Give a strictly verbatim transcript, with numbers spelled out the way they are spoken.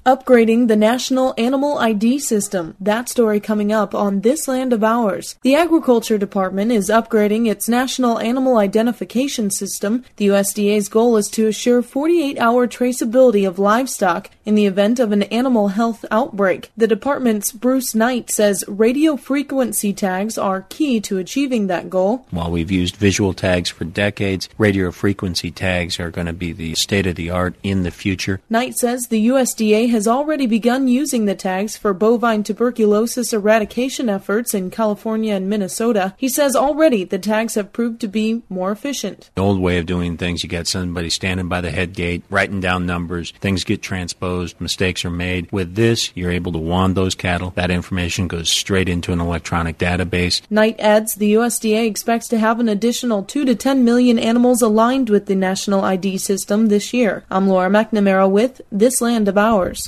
Upgrading the National Animal I D System. That story coming up on This Land of Ours. The Agriculture Department is upgrading its National Animal Identification System. The U S D A's goal is to assure forty-eight hour traceability of livestock in the event of an animal health outbreak. The department's Bruce Knight says radio frequency tags are key to achieving that goal. While we've used visual tags for decades, radio frequency tags are going to be the state-of-the-art in the future. Knight says the U S D A has already begun using the tags for bovine tuberculosis eradication efforts in California and Minnesota. He says already the tags have proved to be more efficient. The old way of doing things, you got somebody standing by the head gate, writing down numbers, things get transposed, mistakes are made. With this, you're able to wand those cattle. That information goes straight into an electronic database. Knight adds the U S D A expects to have an additional two to ten million animals aligned with the National I D system this year. I'm Laura McNamara with This Land of Ours.